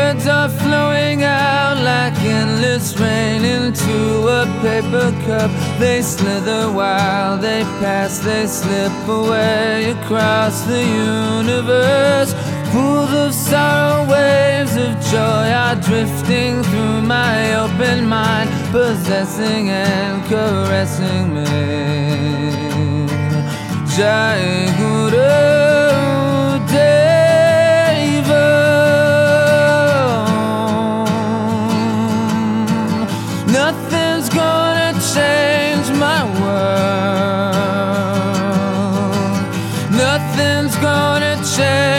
words are flowing out like endless rain into a paper cup. They slither while they pass, they slip away across the universe. Pools of sorrow, waves of joy are drifting through my open mind, possessing and caressing me. Jai Guru Deva. Nothing's gonna change my world. Nothing's gonna change